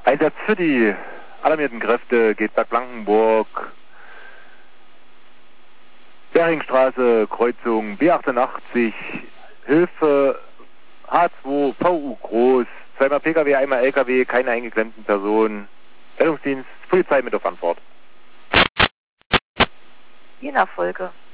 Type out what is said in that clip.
Einsatz für die alarmierten Kräfte geht Bad Blankenburg, Beringstraße, Kreuzung B88, Hilfe H2, VU groß, zweimal Pkw, einmal Lkw, keine eingeklemmten Personen. Rettungsdienst, Polizei mit auf Antwort. Je nach Folge.